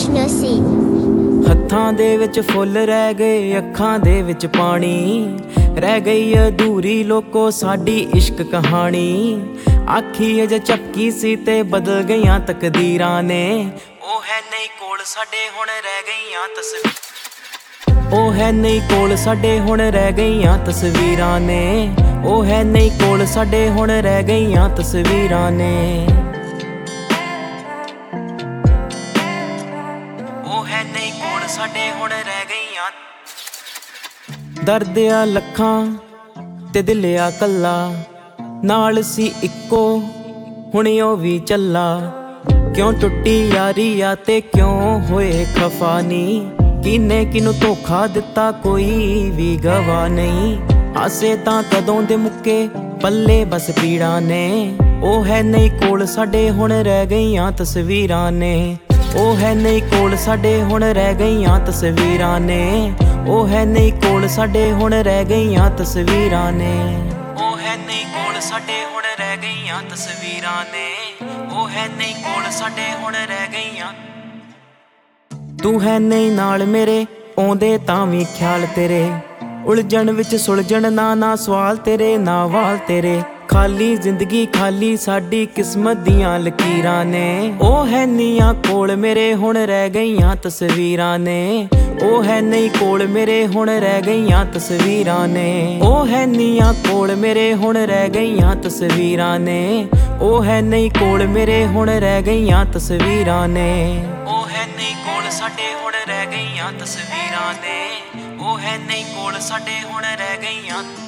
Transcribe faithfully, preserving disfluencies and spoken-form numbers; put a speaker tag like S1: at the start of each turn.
S1: कृष्ण सी।
S2: हत्थां दे विच फुੱਲ रह गए, अखां दे विच पानी रह गई अधूरी लोको साडी इश्क कहानी। आखी अजे झपकी सी ते बदल गईयां तकदीरां ने, ओ है नहीं कोल साडे हुण रह गईयां तस्वीरां। ओ है नहीं कोल साडे हुण रह गईयां तस्वीरां ने, ओ है नहीं कोल साडे हुण रह गईयां तस्वीरां ने। ओ है नहीं कोल साडे हुण रह गईयां। दर्द आ लखां ते दिल आ कल्ला, नाल सी इक्को हुण ओ भी चला। क्यों टुट्टी यारी आ ते क्यों होए खफा नी, किने किनू धोखा दिता कोई भी गवाह नहीं। हासे तां कदों दे मुक्के पल्ले बस पीड़ा ने, ओ है नहीं कोल साडे हुण रह गईयां तस्वीरां ने। ओ है नहीं कोल साडे हुण रह गईयां तस्वीरां ने, ओ है नहीं कोल साडे हुण रह गईयां तस्वीरां ने। ओ है नहीं कोल साडे हुण रह गईयां तस्वीरां ने, ओ है नहीं कोल साडे हुण रह गईयां। तू है नहीं नाल मेरे आउंदे तां वी ख्याल तेरे, उलझण विच सुलझण ना ना सवाल तेरे ना वाल तेरे। खाली जिंदगी खाली साडी किस्मत दियां लकीरां ने, ओ है नियां कोल मेरे हुण रह गईयां तस्वीरां ने। ओ है नहीं कोल मेरे हुण रह गईयां तस्वीरां ने, ओ है नियां कोल मेरे हुण रह गईयां तस्वीरां ने। ओ है नहीं कोल मेरे हुण रह गईयां तस्वीरां ने। ओ है नहीं कोल साडे हुण रह गईयां तस्वीरां ने, ओ है नहीं कोल साडे हुण रह गईयां।